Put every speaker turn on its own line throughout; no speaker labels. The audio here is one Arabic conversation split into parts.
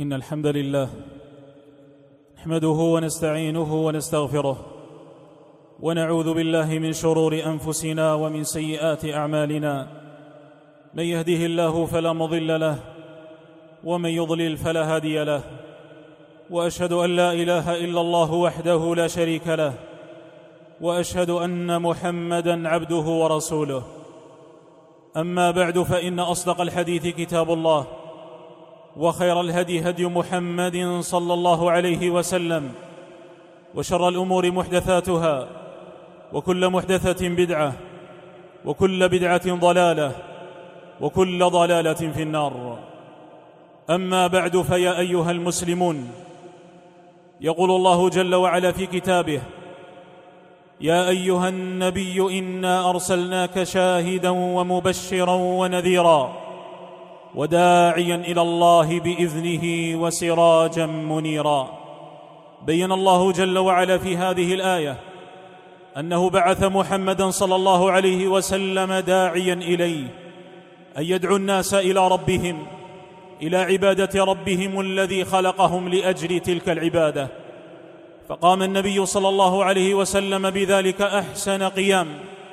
إن الحمد لله نحمده ونستعينه ونستغفره ونعوذ بالله من شرور أنفسنا ومن سيئات أعمالنا. من يهده الله فلا مضل له ومن يضلل فلا هادي له، وأشهد أن لا إله إلا الله وحده لا شريك له، وأشهد أن محمدًا عبده ورسوله. أما بعد، فإن أصدق الحديث كتاب الله، وخير الهدي هدي محمد صلى الله عليه وسلم، وشر الأمور محدثاتها، وكل محدثة بدعة، وكل بدعة ضلالة، وكل ضلالة في النار. أما بعد، فيا أيها المسلمون، يقول الله جل وعلا في كتابه: يا أيها النبي إنا أرسلناك شاهدا ومبشرا ونذيرا وداعيا إلى الله بإذنه وسراجا منيرا. بين الله جل وعلا في هذه الآية أنه بعث محمدا صلى الله عليه وسلم داعيا إليه، أن يدعو الناس إلى ربهم، إلى عبادة ربهم الذي خلقهم لأجل تلك العبادة. فقام النبي صلى الله عليه وسلم بذلك أحسن قيام،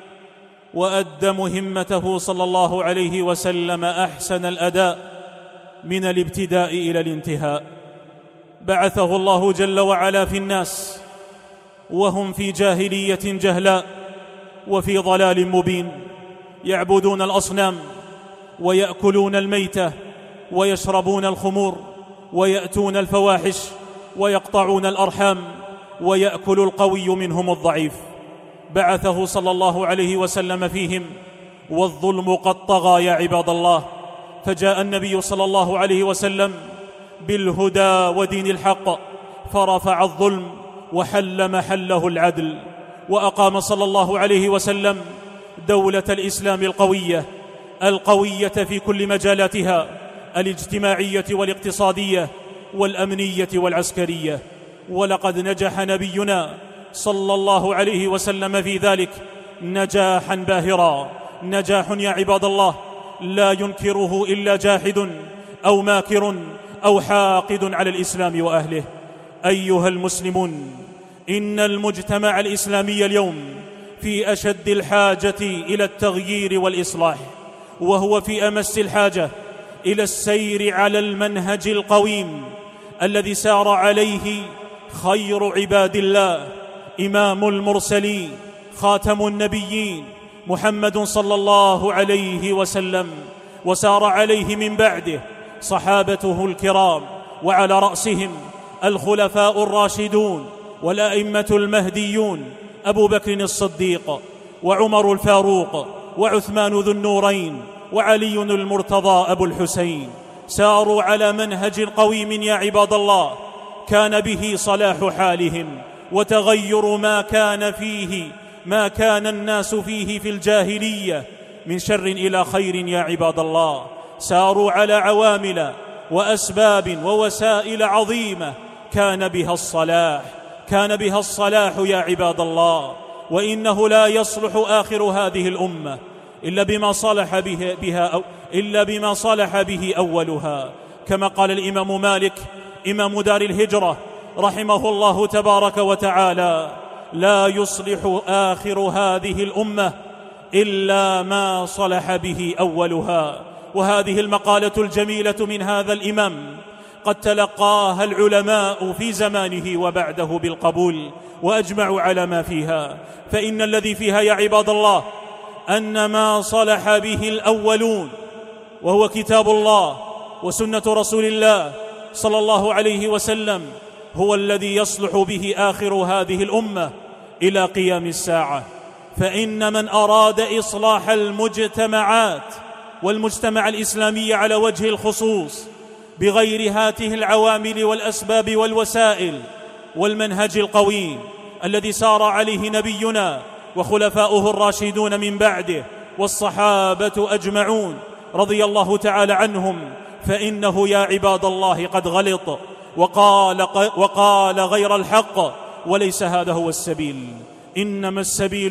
وأدى مهمته صلى الله عليه وسلم أحسن الأداء من الابتداء إلى الانتهاء. بعثه الله جل وعلا في الناس وهم في جاهلية جهلاء وفي ضلال مبين، يعبدون الأصنام ويأكلون الميتة ويشربون الخمور ويأتون الفواحش ويقطعون الأرحام ويأكل القوي منهم الضعيف. بعثه صلى الله عليه وسلم فيهم، والظلم قد طغى يا عباد الله، فجاء النبي صلى الله عليه وسلم بالهدى ودين الحق، فرفع الظلم وحل محله العدل، وأقام صلى الله عليه وسلم دولة الإسلام القوية في كل مجالاتها، الاجتماعية والاقتصادية والأمنية والعسكرية. ولقد نجح نبينا صلى الله عليه وسلم في ذلك نجاحا باهرا، نجاح يا عباد الله لا ينكره إلا جاحد أو ماكر أو حاقد على الإسلام وأهله. أيها المسلمون، إن المجتمع الإسلامي اليوم في أشد الحاجة إلى التغيير والإصلاح، وهو في أمس الحاجة إلى السير على المنهج القويم الذي سار عليه خير عباد الله، إمام المرسلين، خاتم النبيين، محمد صلى الله عليه وسلم، وسار عليه من بعده صحابته الكرام، وعلى رأسهم الخلفاء الراشدون والأئمة المهديون، أبو بكر الصديق وعمر الفاروق وعثمان ذو النورين وعلي المرتضى أبو الحسين. ساروا على منهج قويم يا عباد الله، كان به صلاح حالهم وتغير ما كان الناس فيه في الجاهلية من شر إلى خير يا عباد الله. ساروا على عوامل وأسباب ووسائل عظيمة كان بها الصلاح يا عباد الله. وإنه لا يصلح آخر هذه الأمة إلا بما صلح به أولها، كما قال الإمام مالك إمام دار الهجرة رحمه الله تبارك وتعالى: لا يصلح آخر هذه الأمة إلا ما صلح به أولها. وهذه المقالة الجميلة من هذا الإمام قد تلقاها العلماء في زمانه وبعده بالقبول، وأجمعوا على ما فيها. فإن الذي فيها يا عباد الله أن ما صلح به الأولون، وهو كتاب الله وسنة رسول الله صلى الله عليه وسلم، هو الذي يصلح به آخر هذه الأمة إلى قيام الساعة. فإن من أراد إصلاح المجتمعات والمجتمع الإسلامي على وجه الخصوص بغير هاته العوامل والأسباب والوسائل والمنهج القويم الذي سار عليه نبينا وخلفاؤه الراشدون من بعده والصحابة أجمعون رضي الله تعالى عنهم، فإنه يا عباد الله قد غلط وقال غير الحق، وليس هذا هو السبيل. إنما السبيل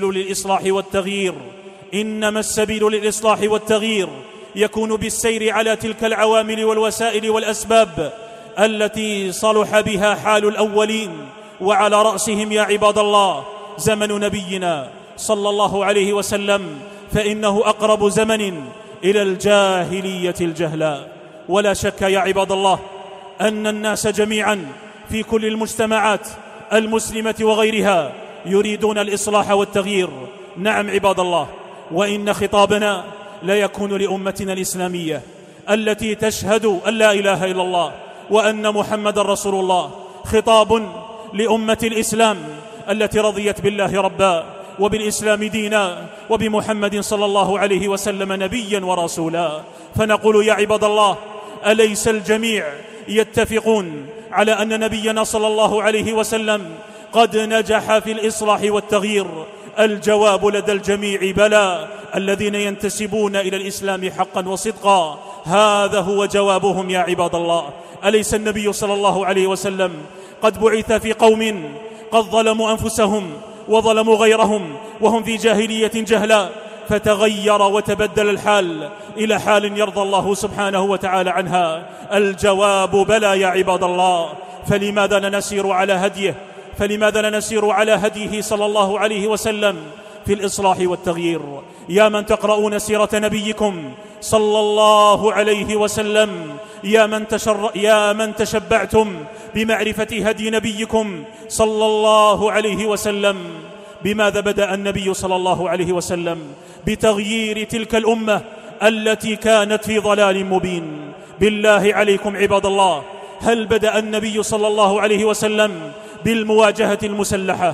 للإصلاح والتغيير يكون بالسير على تلك العوامل والوسائل والأسباب التي صلح بها حال الأولين، وعلى رأسهم يا عباد الله زمن نبينا صلى الله عليه وسلم، فإنه أقرب زمن إلى الجاهلية الجهلاء. ولا شك يا عباد الله أن الناس جميعا في كل المجتمعات المسلمة وغيرها يريدون الإصلاح والتغيير. نعم عباد الله، وإن خطابنا لا يكون لأمتنا الإسلامية التي تشهد أن لا إله إلا الله وأن محمد رسول الله، خطاب لأمة الإسلام التي رضيت بالله ربا وبالإسلام دينا وبمحمد صلى الله عليه وسلم نبيا ورسولا. فنقول يا عباد الله، أليس الجميع يتفقون على أن نبينا صلى الله عليه وسلم قد نجح في الإصلاح والتغيير؟ الجواب لدى الجميع بلى. الذين ينتسبون إلى الإسلام حقا وصدقا هذا هو جوابهم يا عباد الله. أليس النبي صلى الله عليه وسلم قد بعث في قوم قد ظلموا أنفسهم وظلموا غيرهم وهم في جاهلية جهلاء، فتغير وتبدل الحال إلى حال يرضى الله سبحانه وتعالى عنها؟ الجواب بلى يا عباد الله. فلماذا لا نسير على هديه؟ فلماذا لا نسير على هديه صلى الله عليه وسلم في الإصلاح والتغيير؟ يا من تقرؤون سيرة نبيكم صلى الله عليه وسلم، يا من تشبعتم بمعرفة هدي نبيكم صلى الله عليه وسلم، بماذا بدأ النبي صلى الله عليه وسلم بتغيير تلك الأمة التي كانت في ضلال مبين؟ بالله عليكم عباد الله، هل بدأ النبي صلى الله عليه وسلم بالمواجهة المسلحة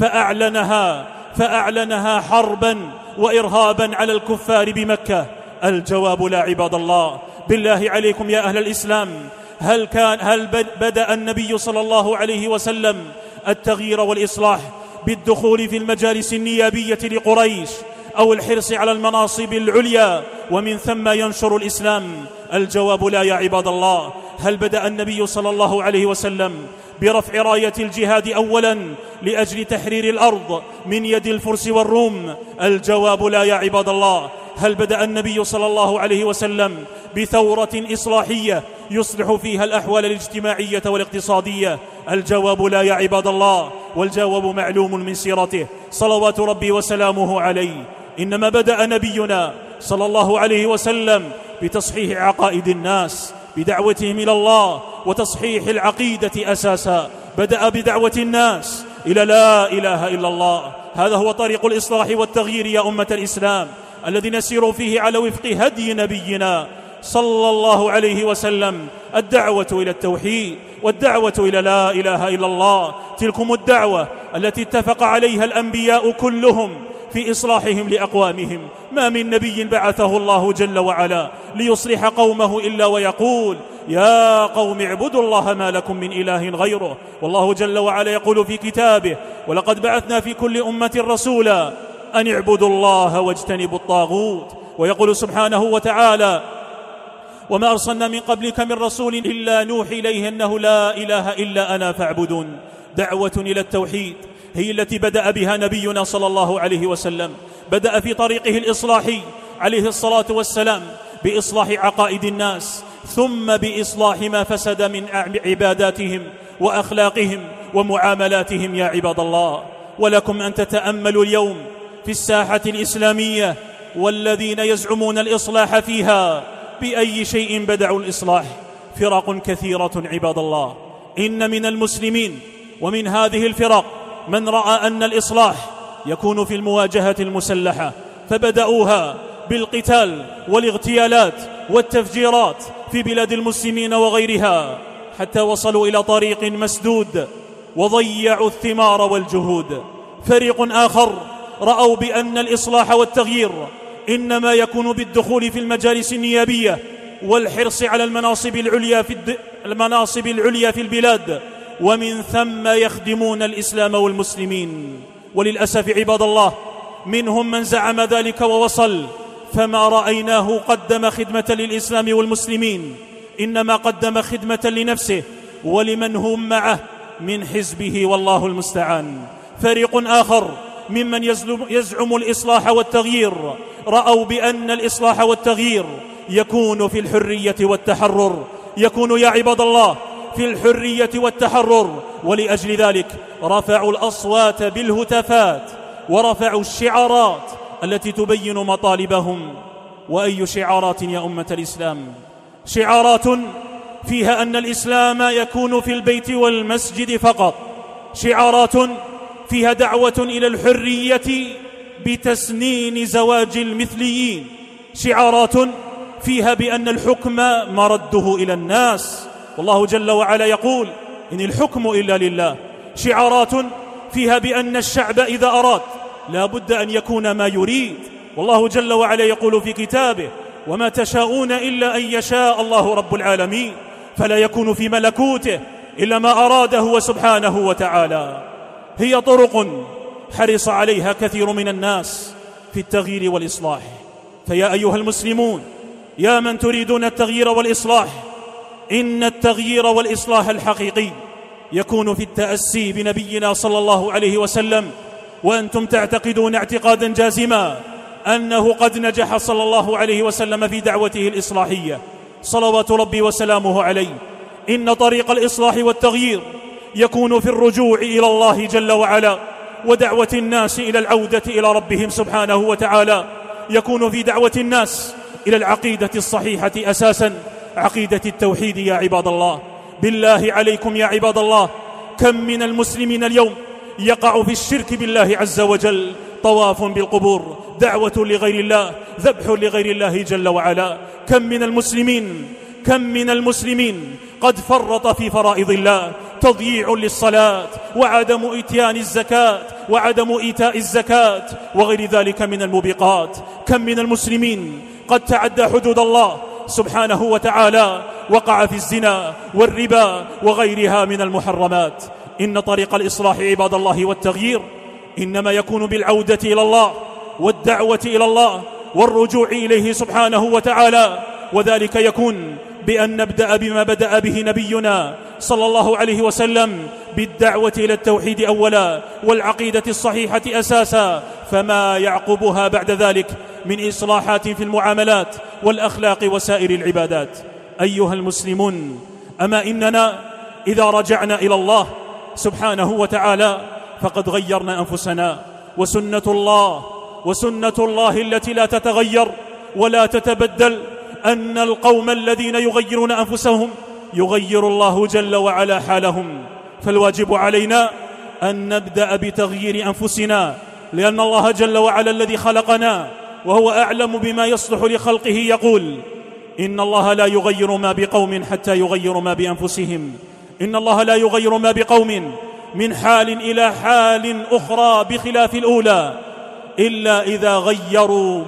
فأعلنها حربا وإرهابا على الكفار بمكة؟ الجواب لا عباد الله. بالله عليكم يا أهل الإسلام، هل بدأ النبي صلى الله عليه وسلم التغيير والإصلاح بالدخول في المجالس النيابية لقريش أو الحرص على المناصب العليا ومن ثم ينشر الإسلام؟ الجواب لا يا عباد الله. هل بدأ النبي صلى الله عليه وسلم برفع راية الجهاد أولا لأجل تحرير الأرض من يد الفرس والروم؟ الجواب لا يا عباد الله. هل بدأ النبي صلى الله عليه وسلم بثورة إصلاحية يصلح فيها الأحوال الاجتماعية والاقتصادية؟ الجواب لا يا عباد الله، والجواب معلوم من سيرته صلوات ربي وسلامه عليه. إنما بدأ نبينا صلى الله عليه وسلم بتصحيح عقائد الناس، بدعوتهم إلى الله وتصحيح العقيدة أساسا. بدأ بدعوة الناس إلى لا إله إلا الله. هذا هو طريق الإصلاح والتغيير يا أمة الإسلام الذي نسير فيه على وفق هدي نبينا صلى الله عليه وسلم. الدعوة إلى التوحيد والدعوة إلى لا إله إلا الله، تلكم الدعوة التي اتفق عليها الأنبياء كلهم في إصلاحهم لأقوامهم. ما من نبي بعثه الله جل وعلا ليصلح قومه إلا ويقول يا قوم اعبدوا الله ما لكم من إله غيره. والله جل وعلا يقول في كتابه ولقد بعثنا في كل أمة رسولا أن اعبدوا الله واجتنبوا الطاغوت. ويقول سبحانه وتعالى وما أرسلنا من قبلك من رسول إلا نوحي إليه أنه لا إله إلا أنا فاعبدون. دعوة إلى التوحيد هي التي بدأ بها نبينا صلى الله عليه وسلم. بدأ في طريقه الإصلاحي عليه الصلاة والسلام بإصلاح عقائد الناس، ثم بإصلاح ما فسد من عباداتهم وأخلاقهم ومعاملاتهم يا عباد الله. ولكم أن تتأملوا اليوم في الساحة الإسلامية والذين يزعمون الإصلاح فيها بأي شيء بدعوا الإصلاح؟ فرق كثيرة عباد الله. إن من المسلمين ومن هذه الفرق من رأى أن الإصلاح يكون في المواجهة المسلحة، فبدأوها بالقتال والاغتيالات والتفجيرات في بلاد المسلمين وغيرها، حتى وصلوا إلى طريق مسدود وضيعوا الثمار والجهود. فريق آخر رأوا بأن الإصلاح والتغيير إنما يكون بالدخول في المجالس النيابية والحرص على المناصب العليا في البلاد، ومن ثم يخدمون الإسلام والمسلمين. وللأسف عباد الله منهم من زعم ذلك ووصل، فما رأيناه قدم خدمة للإسلام والمسلمين، إنما قدم خدمة لنفسه ولمن هم معه من حزبه والله المستعان. فريق آخر ممن يزعم الإصلاح والتغيير رأوا بأن الإصلاح والتغيير يكون في الحرية والتحرر، يكون يا عباد الله في الحرية والتحرر، ولأجل ذلك رفعوا الأصوات بالهتافات ورفعوا الشعارات التي تبين مطالبهم. وأي شعارات يا أمة الإسلام؟ شعارات فيها أن الإسلام يكون في البيت والمسجد فقط، شعارات فيها دعوة إلى الحرية بتسنين زواج المثليين، شعارات فيها بأن الحكم مرده إلى الناس، والله جل وعلا يقول إن الحكم إلا لله، شعارات فيها بأن الشعب إذا أراد لا بد أن يكون ما يريد، والله جل وعلا يقول في كتابه وما تشاءون إلا أن يشاء الله رب العالمين، فلا يكون في ملكوته إلا ما أراده هو سبحانه وتعالى. هي طرق حرص عليها كثير من الناس في التغيير والإصلاح. فيا أيها المسلمون، يا من تريدون التغيير والإصلاح، إن التغيير والإصلاح الحقيقي يكون في التأسي بنبينا صلى الله عليه وسلم، وأنتم تعتقدون اعتقادا جازما أنه قد نجح صلى الله عليه وسلم في دعوته الإصلاحية صلوات ربي وسلامه عليه. إن طريق الإصلاح والتغيير يكون في الرجوع إلى الله جل وعلا ودعوة الناس إلى العودة إلى ربهم سبحانه وتعالى، يكون في دعوة الناس إلى العقيدة الصحيحة أساسا، عقيدة التوحيد. يا عباد الله، بالله عليكم يا عباد الله، كم من المسلمين اليوم يقع في الشرك بالله عز وجل، طواف بالقبور، دعوة لغير الله، ذبح لغير الله جل وعلا. كم من المسلمين قد فرط في فرائض الله، تضييع للصلاة وعدم إتيان الزكاة وعدم إيتاء الزكاة وغير ذلك من الموبقات. كم من المسلمين قد تعدى حدود الله سبحانه وتعالى، وقع في الزنا والربا وغيرها من المحرمات. إن طريق الإصلاح عباد الله والتغيير إنما يكون بالعودة إلى الله والدعوة إلى الله والرجوع إليه سبحانه وتعالى، وذلك يكون بأن نبدأ بما بدأ به نبينا صلى الله عليه وسلم، بالدعوة إلى التوحيد أولا والعقيدة الصحيحة أساسا، فما يعقبها بعد ذلك من إصلاحات في المعاملات والأخلاق وسائر العبادات. أيها المسلمون، أما إننا إذا رجعنا إلى الله سبحانه وتعالى فقد غيرنا أنفسنا، وسنة الله التي لا تتغير ولا تتبدل أن القوم الذين يغيرون أنفسهم يغير الله جل وعلا حالهم. فالواجب علينا أن نبدأ بتغيير أنفسنا، لأن الله جل وعلا الذي خلقنا وهو أعلم بما يصلح لخلقه يقول إن الله لا يغير ما بقوم حتى يغيروا ما بأنفسهم. إن الله لا يغير ما بقوم من حال إلى حال أخرى بخلاف الأولى إلا إذا غيروا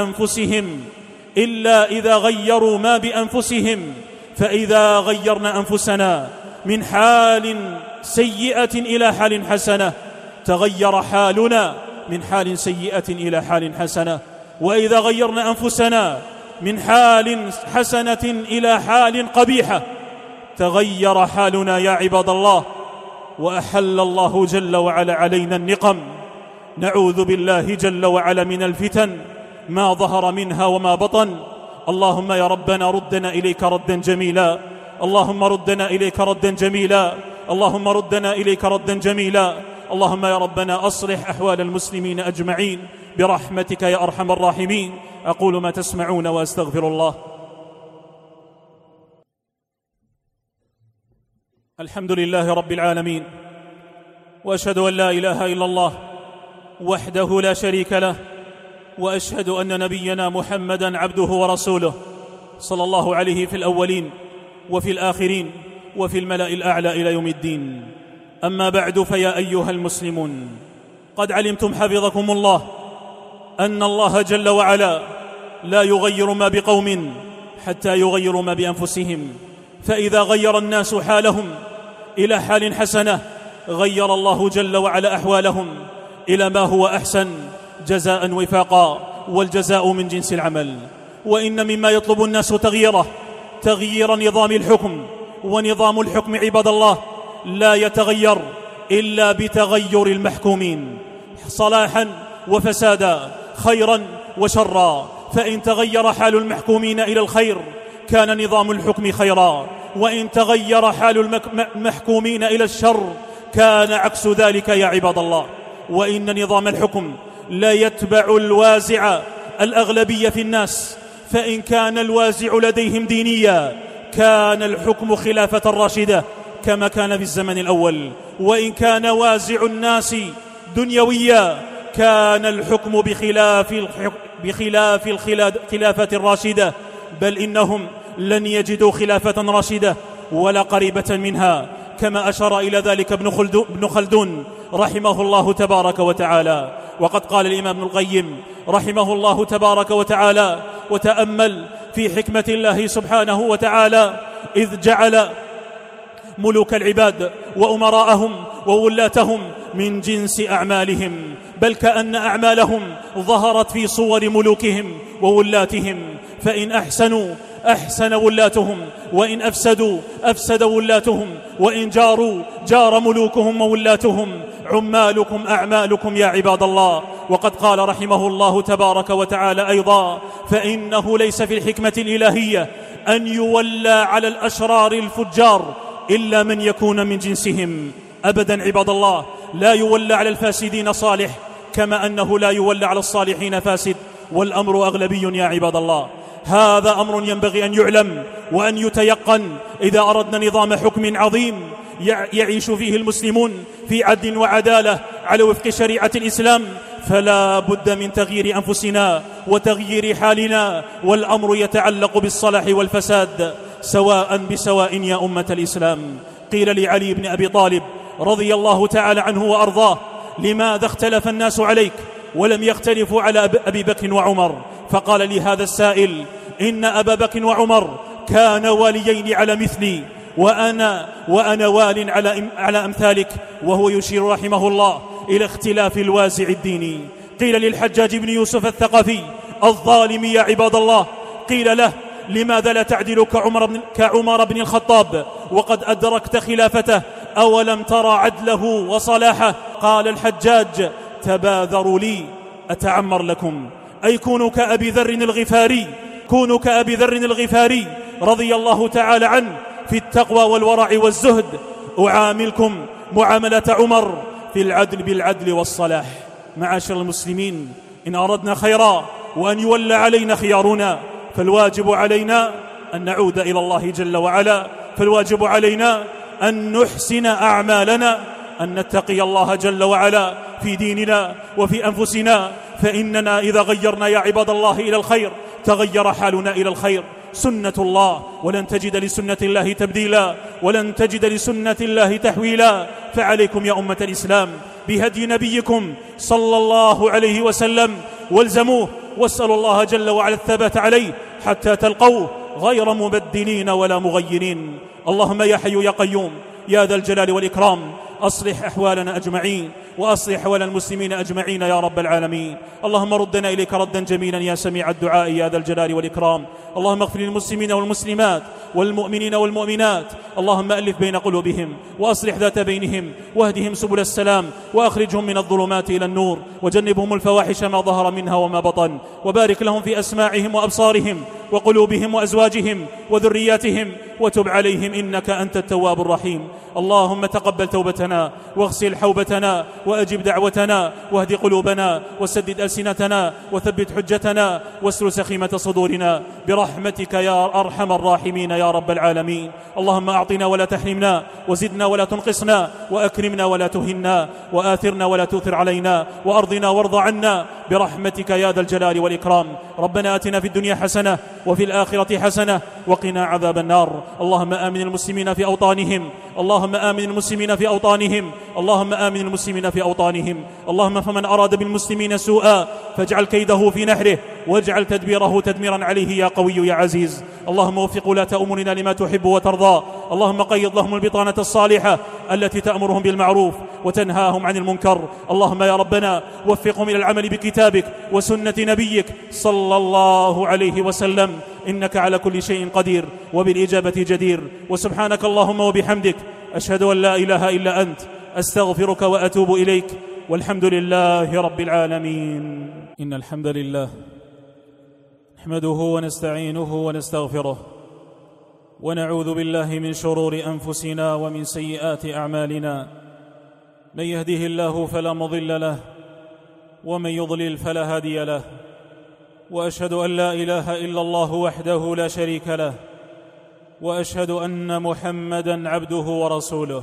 ما بأنفسهم. فإذا غيرنا أنفسنا من حال سيئة إلى حال حسنة تغير حالنا من حال سيئة إلى حال حسنة، وإذا غيرنا أنفسنا من حال حسنة إلى حال قبيحة تغير حالنا يا عباد الله، وأحل الله جل وعلا علينا النقم. نعوذ بالله جل وعلا من الفتن ما ظهر منها وما بطن. اللهم يا ربنا ردنا إليك ردا جميلا، اللهم ردنا إليك ردا جميلا، اللهم ردنا إليك ردا جميلا. اللهم يا ربنا أصلح أحوال المسلمين أجمعين برحمتك يا أرحم الراحمين. أقول ما تسمعون وأستغفر الله. الحمد لله رب العالمين، وأشهد أن لا إله إلا الله وحده لا شريك له، وأشهد أن نبينا محمدا عبده ورسوله صلى الله عليه في الأولين وفي الآخرين وفي الملأ الأعلى إلى يوم الدين. أما بعد، فيا أيها المسلمون، قد علمتم حفظكم الله أن الله جل وعلا لا يغير ما بقوم حتى يغيروا ما بأنفسهم. فإذا غير الناس حالهم إلى حال حسنة غير الله جل وعلا أحوالهم إلى ما هو أحسن جزاء وفاقا، والجزاء من جنس العمل. وإن مما يطلب الناس تغيير نظام الحكم، ونظام الحكم عباد الله لا يتغير إلا بتغير المحكومين صلاحا وفسادا، خيرا وشرا. فإن تغير حال المحكومين إلى الخير كان نظام الحكم خيرا، وإن تغير حال المحكومين إلى الشر كان عكس ذلك يا عباد الله. وإن نظام الحكم لا يتبع الوازع الأغلبية في الناس، فإن كان الوازع لديهم دينيا كان الحكم خلافة راشدة كما كان في الزمن الأول، وإن كان وازع الناس دنيويا كان الحكم بخلاف الخلافة الراشدة، بل إنهم لن يجدوا خلافة راشدة ولا قريبة منها، كما أشار إلى ذلك ابن خلدون رحمه الله تبارك وتعالى. وقد قال الإمام ابن القيم رحمه الله تبارك وتعالى: وتأمل في حكمة الله سبحانه وتعالى إذ جعل ملوك العباد وأمراءهم وولاتهم من جنس أعمالهم، بل كأن أعمالهم ظهرت في صور ملوكهم وولاتهم، فإن أحسنوا أحسن ولاتهم، وإن أفسدوا أفسد ولاتهم، وإن جاروا جار ملوكهم وولاتهم. عمالكم أعمالكم يا عباد الله. وقد قال رحمه الله تبارك وتعالى أيضا: فإنه ليس في الحكمة الإلهية أن يولى على الأشرار الفجار إلا من يكون من جنسهم أبدا. عباد الله، لا يولى على الفاسدين صالح كما أنه لا يولى على الصالحين فاسد، والأمر أغلبي يا عباد الله. هذا أمر ينبغي أن يعلم وأن يتيقن إذا أردنا نظام حكم عظيم يعيش فيه المسلمون في عدل وعدالة على وفق شريعة الإسلام، فلا بد من تغيير أنفسنا وتغيير حالنا، والأمر يتعلق بالصلاح والفساد سواء بسواء يا أمة الإسلام. قيل لعلي بن أبي طالب رضي الله تعالى عنه وأرضاه: لماذا اختلف الناس عليك ولم يختلفوا على أبي بكر وعمر؟ فقال لي هذا السائل: إن أبا بكر وعمر كان واليين على مثلي، وأنا وال على أمثالك، وهو يشير رحمه الله إلى اختلاف الوازع الديني. قيل للحجاج بن يوسف الثقفي الظالم يا عباد الله، قيل له: لماذا لا تعدل كعمر بن الخطاب وقد أدركت خلافته؟ أولم ترى عدله وصلاحه؟ قال الحجاج: تباذروا لي أتعمر لكم، أي كونوا كأبي ذر الغفاري رضي الله تعالى عنه في التقوى والورع والزهد، أعاملكم معاملة عمر في العدل بالعدل والصلاح. معاشر المسلمين، إن أردنا خيرا وأن يولى علينا خيارنا فالواجب علينا أن نعود إلى الله جل وعلا، فالواجب علينا أن نحسن أعمالنا، أن نتقي الله جل وعلا في ديننا وفي أنفسنا، فإننا إذا غيرنا يا عباد الله إلى الخير تغير حالنا إلى الخير. سنة الله، ولن تجد لسنة الله تبديلا، ولن تجد لسنة الله تحويلا. فعليكم يا أمة الإسلام بهدي نبيكم صلى الله عليه وسلم، والزموه، واسألوا الله جل وعلا الثبات عليه حتى تلقوه غير مبدلين ولا مغيرين. اللهم يا حي يا قيوم يا ذا الجلال والإكرام، أصلح أحوالنا أجمعين، وأصلح أحوال المسلمين أجمعين يا رب العالمين. اللهم ردنا إليك ردا جميلا يا سميع الدعاء يا ذا الجلال والإكرام. اللهم اغفر للمسلمين والمسلمات والمؤمنين والمؤمنات، اللهم ألف بين قلوبهم وأصلح ذات بينهم، واهدهم سبل السلام، وأخرجهم من الظلمات إلى النور، وجنبهم الفواحش ما ظهر منها وما بطن، وبارك لهم في أسماعهم وأبصارهم وقلوبهم وأزواجهم وذرياتهم، وتب عليهم إنك أنت التواب الرحيم. اللهم تقبل توبتنا واغسل حوبتنا وأجب دعوتنا، واهد قلوبنا وسدد ألسنتنا وثبت حجتنا واستر سخيمة صدورنا برحمتك يا أرحم الراحمين يا رب العالمين. اللهم أعطنا ولا تحرمنا، وزدنا ولا تنقصنا، وأكرمنا ولا تهنا، وآثرنا ولا تؤثر علينا، وأرضنا وارض عنا برحمتك يا ذا الجلال والإكرام. ربنا آتنا في الدنيا حسنة وفي الآخرة حسنة وقنا عذاب النار. اللهم آمن المسلمين في أوطانهم، اللهم آمن المسلمين في أوطانهم، اللهم آمن المسلمين في أوطانهم. اللهم فمن أراد بالمسلمين سوءا فاجعل كيده في نحره، واجعل تدبيره تدميرا عليه يا قوي يا عزيز. اللهم وفق ولاة أمورنا لما تحب وترضى. اللهم قيض لهم البطانة الصالحة التي تأمرهم بالمعروف وتنهاهم عن المنكر. اللهم يا ربنا وفقهم إلى العمل بكتابك وسنة نبيك صلى الله عليه وسلم، إنك على كل شيء قدير وبالإجابة جدير. وسبحانك اللهم وبحمدك، أشهد أن لا إله إلا أنت، أستغفرك وأتوب إليك، والحمد لله رب العالمين. إن الحمد لله نحمده ونستعينه ونستغفره، ونعوذ بالله من شرور أنفسنا ومن سيئات أعمالنا. من يهده الله فلا مضل له، ومن يضلل فلا هادي له، وأشهد أن لا إله إلا الله وحده لا شريك له، وأشهد أن محمدًا عبده ورسوله.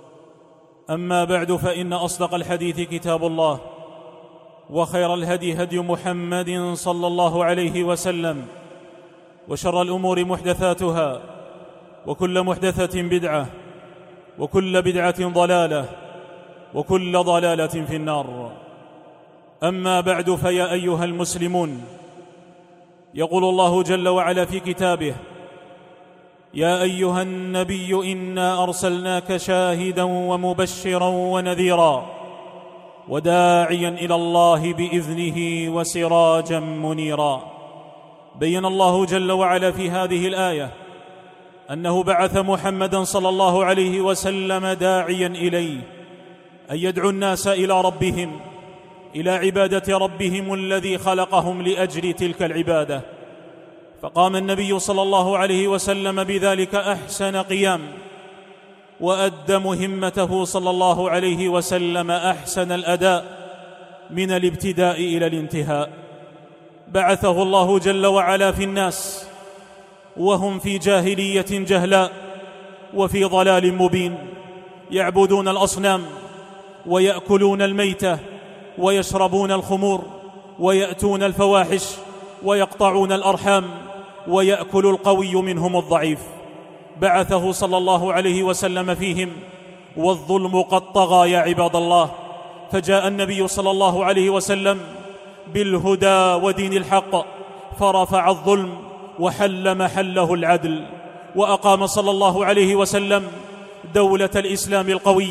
أما بعد، فإن أصدق الحديث كتاب الله، وخير الهدي هدي محمد صلى الله عليه وسلم، وشر الأمور محدثاتها، وكل محدثة بدعة، وكل بدعة ضلالة، وكل ضلالة في النار. أما بعد، فيا أيها المسلمون، يقول الله جل وعلا في كتابه: يا أيها النبي إنا أرسلناك شاهدا ومبشرا ونذيرا وداعيا إلى الله بإذنه وسراجا منيرا. بين الله جل وعلا في هذه الآية أنه بعث محمدا صلى الله عليه وسلم داعيا إليه، أن يدعو الناس إلى ربهم، إلى عبادة ربهم الذي خلقهم لأجل تلك العبادة. فقام النبي صلى الله عليه وسلم بذلك أحسن قيام، وأدى مهمته صلى الله عليه وسلم أحسن الأداء من الابتداء إلى الانتهاء. بعثه الله جل وعلا في الناس وهم في جاهلية جهلاء وفي ضلال مبين، يعبدون الأصنام ويأكلون الميتة ويشربون الخمور ويأتون الفواحش ويقطعون الأرحام ويأكل القوي منهم الضعيف. بعثه صلى الله عليه وسلم فيهم والظلم قد طغى يا عباد الله، فجاء النبي صلى الله عليه وسلم بالهدى ودين الحق، فرفع الظلم وحل محله العدل، وأقام صلى الله عليه وسلم دولة الإسلام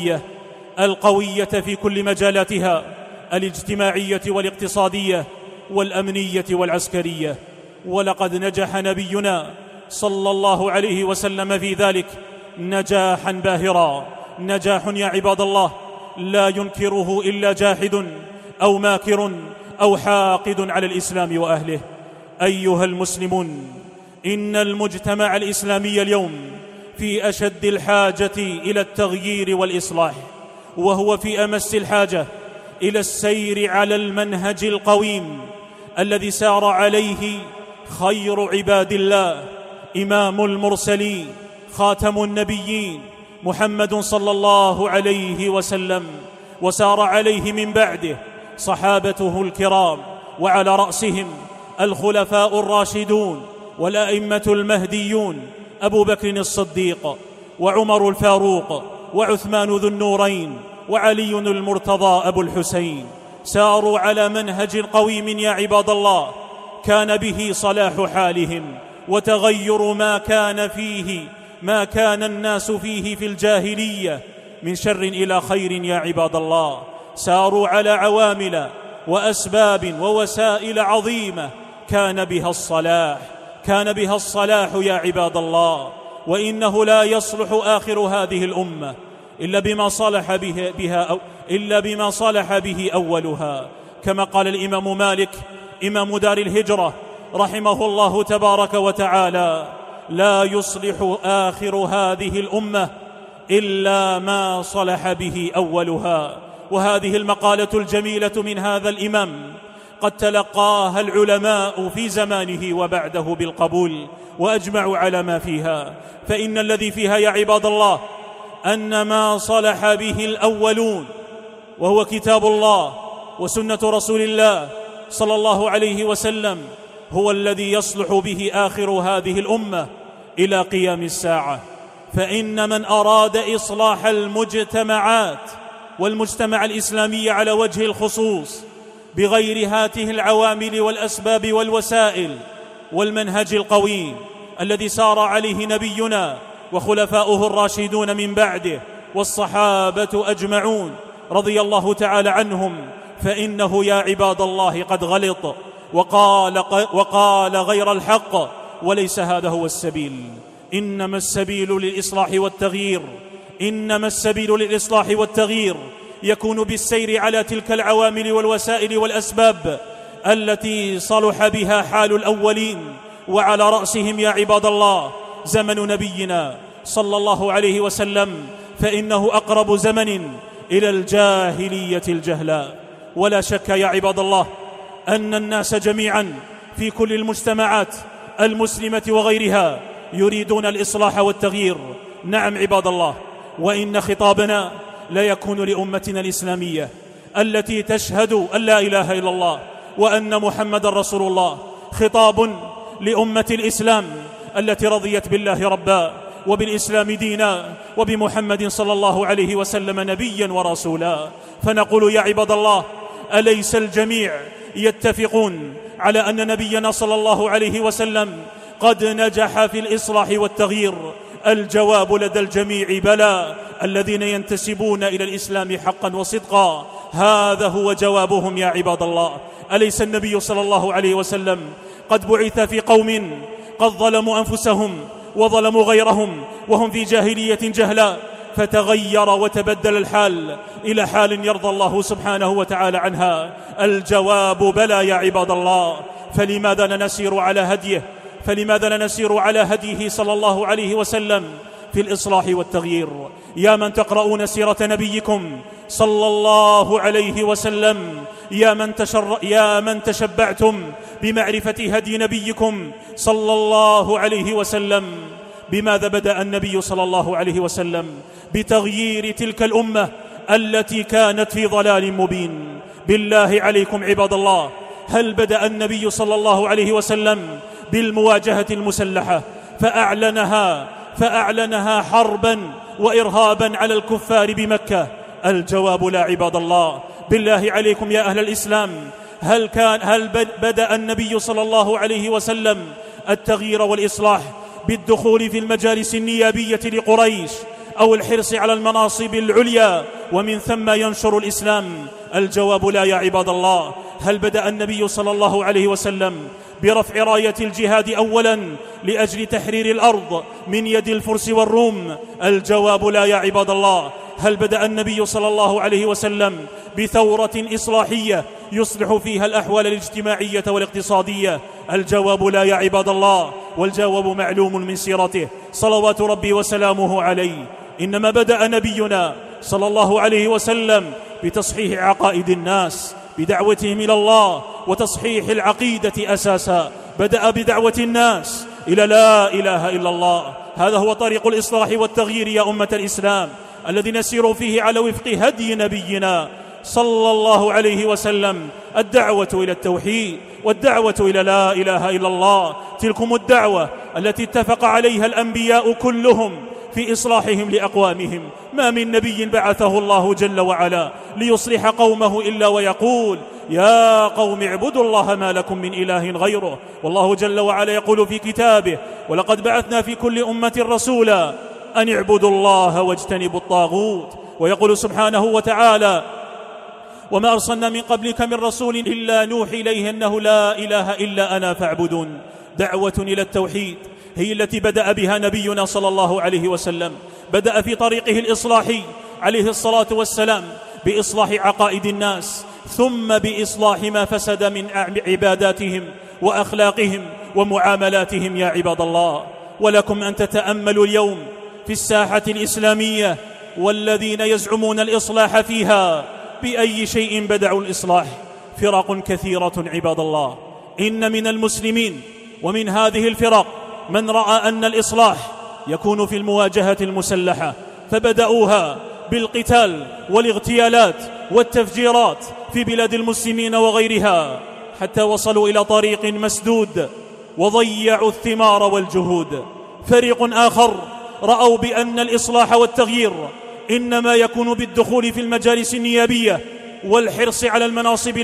القوية في كل مجالاتها، الاجتماعية والاقتصادية والأمنية والعسكرية. ولقد نجح نبينا صلى الله عليه وسلم في ذلك نجاحا باهرا، نجاح يا عباد الله لا ينكره إلا جاحد أو ماكر أو حاقد على الإسلام وأهله. أيها المسلمون، إن المجتمع الإسلامي اليوم في أشد الحاجة إلى التغيير والإصلاح، وهو في أمس الحاجة إلى السير على المنهج القويم الذي سار عليه خير عباد الله، إمام المرسلين، خاتم النبيين، محمد صلى الله عليه وسلم، وسار عليه من بعده صحابته الكرام، وعلى رأسهم الخلفاء الراشدون والأئمة المهديون، أبو بكر الصديق وعمر الفاروق وعثمان ذو النورين وعلي المرتضى أبو الحسين. ساروا على منهج قويم يا عباد الله، كان به صلاح حالهم وتغير ما كان الناس فيه في الجاهلية من شر إلى خير يا عباد الله. ساروا على عوامل وأسباب ووسائل عظيمة كان بها الصلاح يا عباد الله. وإنه لا يصلح آخر هذه الأمة إلا بما صلح به أولها، كما قال الإمام مالك إمام دار الهجرة رحمه الله تبارك وتعالى: لا يصلح آخر هذه الأمة إلا ما صلح به أولها. وهذه المقالة الجميلة من هذا الإمام قد تلقاها العلماء في زمانه وبعده بالقبول، وأجمعوا على ما فيها. فإن الذي فيها يا عباد الله أن ما صلح به الأولون، وهو كتاب الله وسنة رسول الله صلى الله عليه وسلم، هو الذي يصلح به آخر هذه الأمة إلى قيام الساعة. فإن من أراد إصلاح المجتمعات والمجتمع الإسلامي على وجه الخصوص بغير هاته العوامل والأسباب والوسائل والمنهج القويم الذي سار عليه نبينا وخلفاؤه الراشدون من بعده والصحابة أجمعون رضي الله تعالى عنهم، فإنه يا عباد الله قد غلط وقال غير الحق، وليس هذا هو السبيل. إنما السبيل للإصلاح والتغيير يكون بالسير على تلك العوامل والوسائل والأسباب التي صلح بها حال الأولين، وعلى رأسهم يا عباد الله زمن نبينا صلى الله عليه وسلم، فإنه أقرب زمن إلى الجاهلية الجهلاء. ولا شك يا عباد الله أن الناس جميعا في كل المجتمعات المسلمة وغيرها يريدون الإصلاح والتغيير. نعم عباد الله، وإن خطابنا لا يكون لأمتنا الإسلامية التي تشهد أن لا إله إلا الله وأن محمد رسول الله، خطاب لأمة الإسلام التي رضيت بالله ربا وبالإسلام دينا وبمحمد صلى الله عليه وسلم نبيا ورسولا. فنقول يا عباد الله، أليس الجميع يتفقون على أن نبينا صلى الله عليه وسلم قد نجح في الإصلاح والتغيير؟ الجواب لدى الجميع بلى. الذين ينتسبون إلى الإسلام حقا وصدقا هذا هو جوابهم يا عباد الله. أليس النبي صلى الله عليه وسلم قد بعث في قوم قد ظلموا أنفسهم وظلموا غيرهم وهم في جاهلية جهلاء، فتغير وتبدل الحال إلى حال يرضى الله سبحانه وتعالى عنها؟ الجواب بلى يا عباد الله. فلماذا لا نسير على هديه؟ فلماذا لا نسير على هديه صلى الله عليه وسلم في الإصلاح والتغيير؟ يا من تقرؤون سيرة نبيكم صلى الله عليه وسلم، يا من تشبعتم بمعرفة هدي نبيكم صلى الله عليه وسلم، بماذا بدأ النبي صلى الله عليه وسلم بتغيير تلك الأمة التي كانت في ضلال مبين؟ بالله عليكم عباد الله، هل بدأ النبي صلى الله عليه وسلم بالمواجهة المسلحة فأعلنها حربا وإرهابا على الكفار بمكة؟ الجواب لا عباد الله. بالله عليكم يا أهل الإسلام، هل بدأ النبي صلى الله عليه وسلم التغيير والإصلاح بالدخول في المجالس النيابية لقريش أو الحرص على المناصب العليا ومن ثم ينشر الإسلام؟ الجواب لا يا عباد الله. هل بدأ النبي صلى الله عليه وسلم برفع راية الجهاد أولا لأجل تحرير الأرض من يد الفرس والروم؟ الجواب لا يا عباد الله. هل بدأ النبي صلى الله عليه وسلم بثورة إصلاحية يصلح فيها الأحوال الاجتماعية والاقتصادية؟ الجواب لا يا عباد الله. والجواب معلوم من سيرته صلوات ربي وسلامه عليه. إنما بدأ نبينا صلى الله عليه وسلم بتصحيح عقائد الناس، بدعوتهم إلى الله وتصحيح العقيدة أساسا. بدأ بدعوة الناس إلى لا إله إلا الله. هذا هو طريق الإصلاح والتغيير يا أمة الإسلام الذي نسير فيه على وفق هدي نبينا صلى الله عليه وسلم. الدعوة إلى التوحيد والدعوة إلى لا إله إلا الله، تلكم الدعوة التي اتفق عليها الأنبياء كلهم في إصلاحهم لأقوامهم. ما من نبي بعثه الله جل وعلا ليصلح قومه إلا ويقول يا قوم اعبدوا الله ما لكم من إله غيره. والله جل وعلا يقول في كتابه ولقد بعثنا في كل أمة رسولا أن اعبدوا الله واجتنبوا الطاغوت. ويقول سبحانه وتعالى وما أرسلنا من قبلك من رسول إلا نوحي إليه أنه لا إله إلا أنا فاعبدون. دعوة إلى التوحيد هي التي بدأ بها نبينا صلى الله عليه وسلم. بدأ في طريقه الإصلاحي عليه الصلاة والسلام بإصلاح عقائد الناس، ثم بإصلاح ما فسد من عباداتهم وأخلاقهم ومعاملاتهم يا عباد الله. ولكم أن تتأملوا اليوم في الساحة الإسلامية والذين يزعمون الإصلاح فيها بأي شيء بدعوا الإصلاح؟ فرق كثيرة عباد الله. إن من المسلمين ومن هذه الفرق من رأى أن الإصلاح يكون في المواجهة المسلحة، فبدأوها بالقتال والاغتيالات والتفجيرات في بلاد المسلمين وغيرها، حتى وصلوا إلى طريق مسدود وضيعوا الثمار والجهود. فريق آخر رأوا بأن الإصلاح والتغيير إنما يكون بالدخول في المجالس النيابية والحرص على المناصب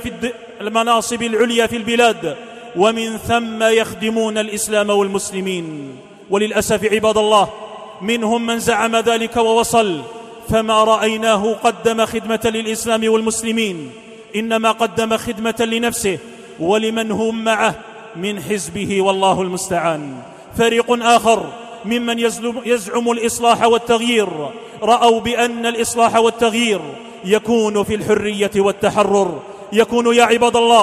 العليا في البلاد، ومن ثم يخدمون الإسلام والمسلمين. وللأسف عباد الله منهم من زعم ذلك ووصل، فما رأيناه قدم خدمة للإسلام والمسلمين، إنما قدم خدمة لنفسه ولمن هم معه من حزبه، والله المستعان. فريق آخر ممن يزعم الإصلاح والتغيير رأوا بأن الإصلاح والتغيير يكون في الحرية والتحرر، يكون يا عباد الله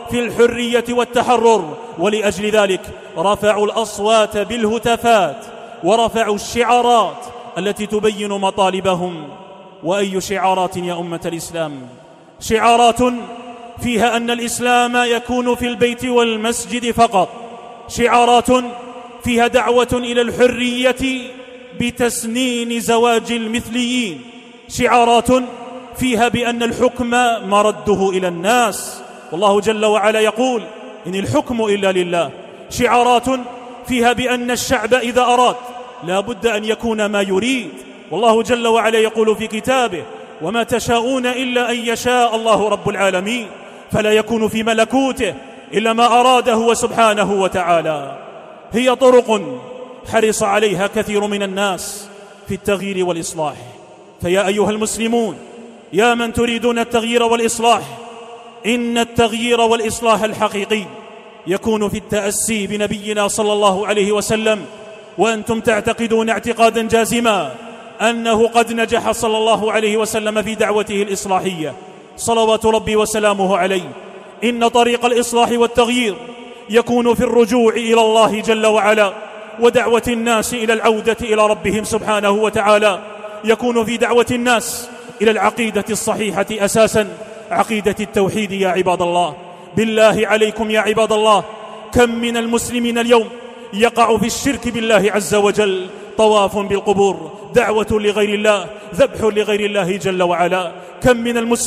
في الحرية والتحرر، ولأجل ذلك رفعوا الأصوات بالهتافات ورفعوا الشعارات التي تبين مطالبهم. وأي شعارات يا أمة الإسلام؟ شعارات فيها أن الإسلام يكون في البيت والمسجد فقط، شعارات فيها دعوة إلى الحرية بتسنين زواج المثليين، شعارات فيها بأن الحكم مرده إلى الناس، والله جل وعلا يقول إن الحكم إلا لله، شعارات فيها بأن الشعب إذا أراد لا بد أن يكون ما يريد، والله جل وعلا يقول في كتابه وما تشاءون إلا أن يشاء الله رب العالمين، فلا يكون في ملكوته إلا ما أراده هو سبحانه وتعالى. هي طرق حرص عليها كثير من الناس في التغيير والإصلاح. فيا أيها المسلمون يا من تريدون التغيير والإصلاح، إن التغيير والإصلاح الحقيقي يكون في التأسي بنبينا صلى الله عليه وسلم، وأنتم تعتقدون اعتقادا جازما أنه قد نجح صلى الله عليه وسلم في دعوته الإصلاحية صلوات ربي وسلامه عليه. إن طريق الإصلاح والتغيير يكون في الرجوع إلى الله جل وعلا ودعوة الناس إلى العودة إلى ربهم سبحانه وتعالى، يكون في دعوة الناس إلى العقيدة الصحيحة أساسا، عقيدة التوحيد. يا عباد الله بالله عليكم يا عباد الله، كم من المسلمين اليوم يقع في الشرك بالله عز وجل، طواف بالقبور، دعوة لغير الله، ذبح لغير الله جل وعلا. كم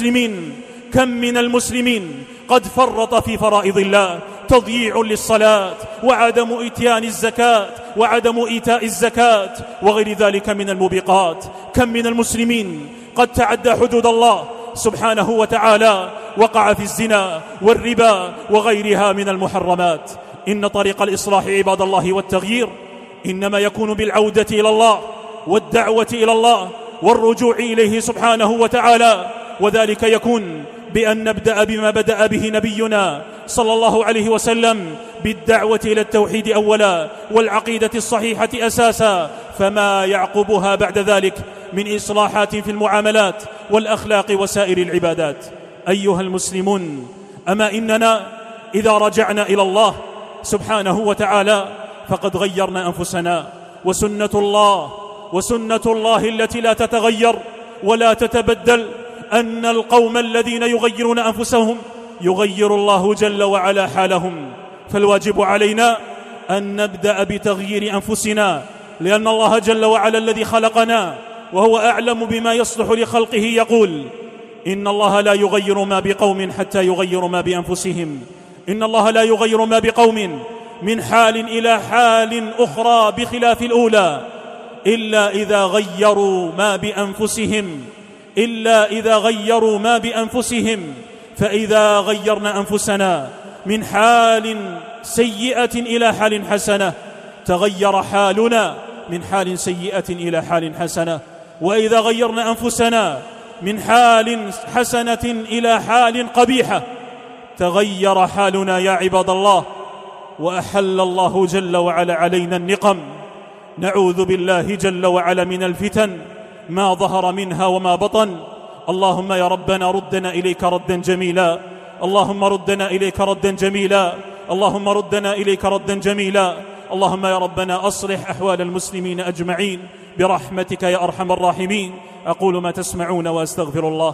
من المسلمين قد فرط في فرائض الله، تضييع للصلاة وعدم إتيان الزكاة وعدم إيتاء الزكاة وغير ذلك من الموبقات. كم من المسلمين قد تعدى حدود الله سبحانه وتعالى، وقع في الزنا والربا وغيرها من المحرمات. إن طريق الإصلاح عباد الله والتغيير إنما يكون بالعودة إلى الله والدعوة إلى الله والرجوع إليه سبحانه وتعالى، وذلك يكون بأن نبدأ بما بدأ به نبينا صلى الله عليه وسلم، بالدعوة إلى التوحيد أولا والعقيدة الصحيحة أساسا، فما يعقبها بعد ذلك من إصلاحات في المعاملات والأخلاق وسائر العبادات. أيها المسلمون، أما إننا إذا رجعنا إلى الله سبحانه وتعالى فقد غيرنا أنفسنا، وسنة الله التي لا تتغير ولا تتبدل أن القوم الذين يغيرون أنفسهم يغير الله جل وعلا حالهم. فالواجب علينا أن نبدأ بتغيير أنفسنا، لأن الله جل وعلا الذي خلقنا وهو أعلم بما يصلح لخلقه يقول إن الله لا يغير ما بقوم حتى يغيروا ما بأنفسهم. إن الله لا يغير ما بقوم من حال إلى حال أخرى بخلاف الأولى إلا إذا غيروا ما بأنفسهم، فإذا غيرنا أنفسنا من حال سيئة إلى حال حسنة تغير حالنا من حال سيئة إلى حال حسنة، وإذا غيرنا أنفسنا من حال حسنة إلى حال قبيحة تغير حالنا يا عباد الله، وأحل الله جل وعلا علينا النقم. نعوذ بالله جل وعلا من الفتن ما ظهر منها وما بطن. اللهم يا ربنا ردنا إليك ردا جميلا، اللهم ردنا إليك ردا جميلا، اللهم ردنا إليك ردا جميلا. اللهم يا ربنا أصلح أحوال المسلمين أجمعين برحمتك يا أرحم الراحمين. أقول ما تسمعون وأستغفر الله.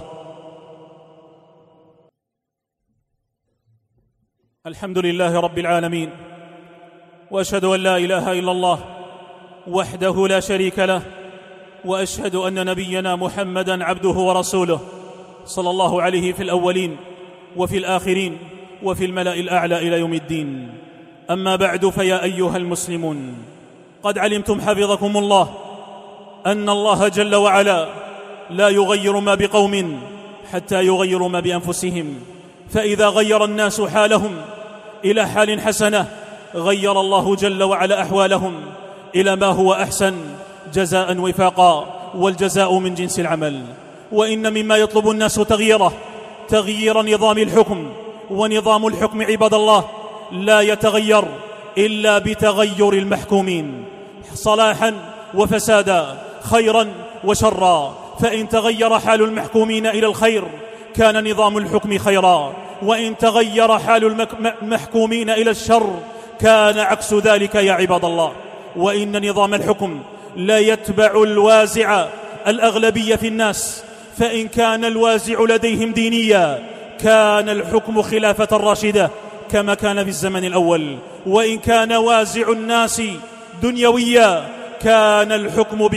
الحمد لله رب العالمين، وأشهد أن لا إله إلا الله وحده لا شريك له، وأشهد أن نبينا محمدًا عبده ورسوله صلى الله عليه في الأولين وفي الآخرين وفي الملأ الأعلى إلى يوم الدين. أما بعد، فيا أيها المسلمون، قد علمتم حفظكم الله أن الله جل وعلا لا يغير ما بقوم حتى يغيروا ما بأنفسهم، فإذا غير الناس حالهم إلى حال حسنة غير الله جل وعلا أحوالهم إلى ما هو أحسن جزاء وفاقا، والجزاء من جنس العمل. وإن مما يطلب الناس تغيير نظام الحكم، ونظام الحكم عباد الله لا يتغير إلا بتغير المحكومين صلاحا وفسادا، خيرا وشرا. فإن تغير حال المحكومين إلى الخير كان نظام الحكم خيرا، وإن تغير حال المحكومين إلى الشر كان عكس ذلك يا عباد الله. وإن نظام الحكم لا يتبع الوازع الأغلبية في الناس، فإن كان الوازع لديهم دينيا كان الحكم خلافة راشدة كما كان في الزمن الأول، وإن كان وازع الناس دنيويا كان الحكم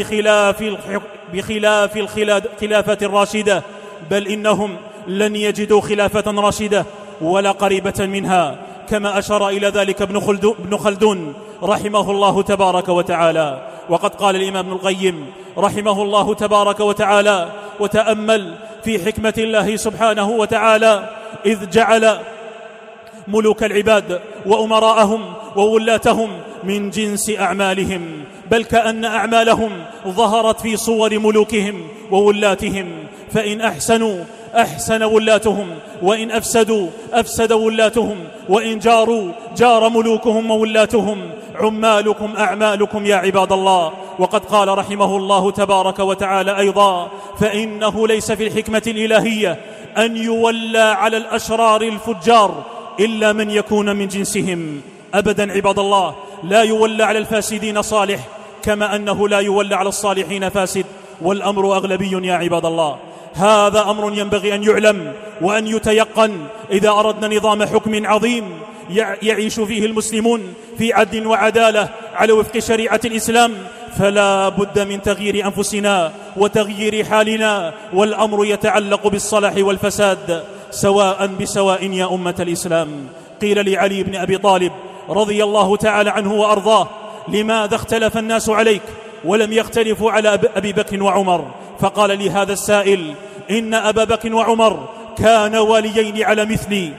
بخلاف الخلافة الراشدة، بل إنهم لن يجدوا خلافة راشدة ولا قريبة منها، كما أشار إلى ذلك ابن خلدون رحمه الله تبارك وتعالى. وقد قال الإمام ابن القيم رحمه الله تبارك وتعالى: وتأمل في حكمة الله سبحانه وتعالى إذ جعل ملوك العباد وأمراءهم وولاتهم من جنس أعمالهم، بل كأن أعمالهم ظهرت في صور ملوكهم وولاتهم، فإن أحسنوا أحسن ولاتهم، وإن أفسدوا أفسد ولاتهم، وإن جاروا جار ملوكهم وولاتهم. عمالكم أعمالكم يا عباد الله. وقد قال رحمه الله تبارك وتعالى أيضا: فإنه ليس في الحكمة الإلهية أن يولى على الأشرار الفجار إلا من يكون من جنسهم أبدا. عباد الله، لا يولى على الفاسدين صالح كما أنه لا يولى على الصالحين فاسد، والأمر أغلبي يا عباد الله. هذا أمر ينبغي أن يعلم وأن يتيقن إذا أردنا نظام حكم عظيم يعيش فيه المسلمون في عدل وعدالة على وفق شريعة الإسلام، فلا بد من تغيير أنفسنا وتغيير حالنا، والأمر يتعلق بالصلاح والفساد سواء بسواء يا أمة الإسلام. قيل لعلي بن أبي طالب رضي الله تعالى عنه وأرضاه: لماذا اختلف الناس عليك ولم يختلفوا على أبي بكر وعمر؟ فقال لي هذا السائل: إن أبا بكر وعمر كان واليين على مثلي،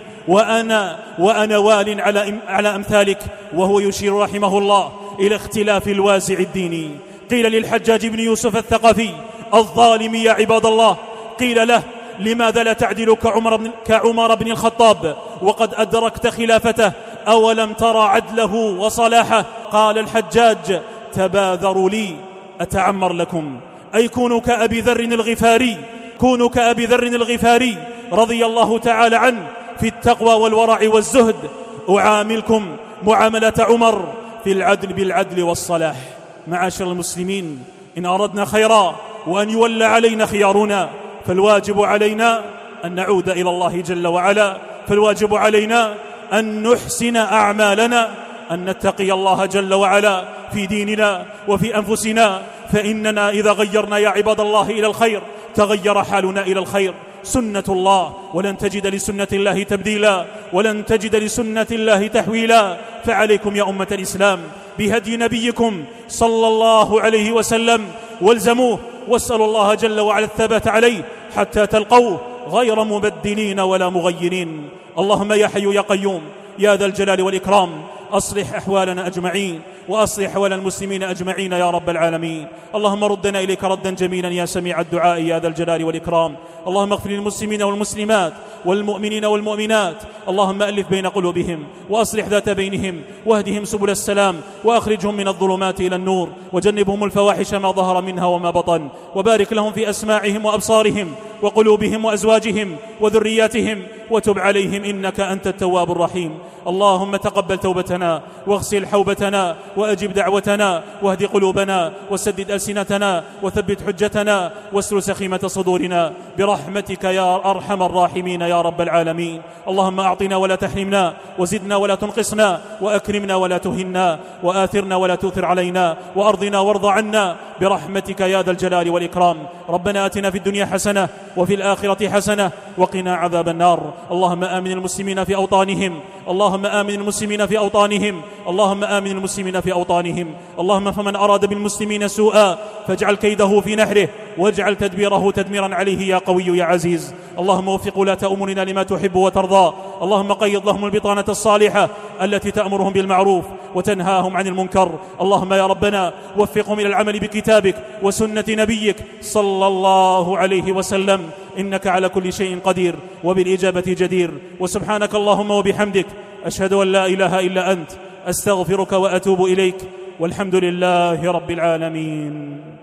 وأنا وال على أمثالك، وهو يشير رحمه الله إلى اختلاف الوازع الديني. قيل للحجاج بن يوسف الثقفي الظالم يا عباد الله، قيل له: لماذا لا تعدل كعمر بن الخطاب وقد أدركت خلافته؟ أولم ترى عدله وصلاحه؟ قال الحجاج: تباذروا لي أتعمر لكم، أي كونوا كأبي ذر الغفاري رضي الله تعالى عنه في التقوى والورع والزهد، أعاملكم معاملة عمر في العدل بالعدل والصلاح. معاشر المسلمين، إن أردنا خيرا وأن يولى علينا خيارنا فالواجب علينا أن نعود إلى الله جل وعلا، فالواجب علينا أن نحسن أعمالنا، أن نتقي الله جل وعلا في ديننا وفي أنفسنا، فإننا إذا غيرنا يا عباد الله إلى الخير تغير حالنا إلى الخير. سنة الله، ولن تجد لسنة الله تبديلا، ولن تجد لسنة الله تحويلا. فعليكم يا أمة الإسلام بهدي نبيكم صلى الله عليه وسلم، والزموه، واسألوا الله جل وعلا الثبات عليه حتى تلقوه غير مبدلين ولا مغيرين. اللهم يا حي يا قيوم يا ذا الجلال والإكرام، أصلح أحوالنا أجمعين، وأصلح أحوال المسلمين أجمعين يا رب العالمين. اللهم ردنا إليك ردا جميلا يا سميع الدعاء يا ذا الجلال والإكرام. اللهم اغفر للمسلمين والمسلمات والمؤمنين والمؤمنات، اللهم ألف بين قلوبهم وأصلح ذات بينهم، واهدهم سبل السلام، وأخرجهم من الظلمات إلى النور، وجنبهم الفواحش ما ظهر منها وما بطن، وبارك لهم في أسماعهم وأبصارهم وقلوبهم وأزواجهم وذرياتهم، وتب عليهم إنك أنت التواب الرحيم. اللهم تقبل توبتنا واغسل حوبتنا وأجب دعوتنا، واهد قلوبنا وسدد ألسنتنا وثبت حجتنا واسلل سخيمة صدورنا برحمتك يا أرحم الراحمين يا رب العالمين. اللهم أعطنا ولا تحرمنا، وزدنا ولا تنقصنا، وأكرمنا ولا تهنا، وآثرنا ولا تؤثر علينا، وأرضنا وارض عنا برحمتك يا ذا الجلال والإكرام. ربنا آتنا في الدنيا حسنة وفي الآخرة حسنة وقنا عذاب النار. اللهم آمن المسلمين في أوطانهم، اللهم آمن المسلمين في أوطانهم، اللهم آمن المسلمين في أوطانهم. اللهم فمن أراد بالمسلمين سوءا فاجعل كيده في نحره، واجعل تدبيره تدميرا عليه يا قوي يا عزيز. اللهم وفق ولاة أمورنا لما تحب وترضى. اللهم قيض لهم البطانة الصالحة التي تأمرهم بالمعروف وتنهاهم عن المنكر. اللهم يا ربنا وفقهم إلى العمل بكتابك وسنة نبيك صلى الله عليه وسلم، إنك على كل شيء قدير وبالإجابة جدير. وسبحانك اللهم وبحمدك، أشهد أن لا إله إلا أنت، أستغفرك وأتوب إليك، والحمد لله رب العالمين.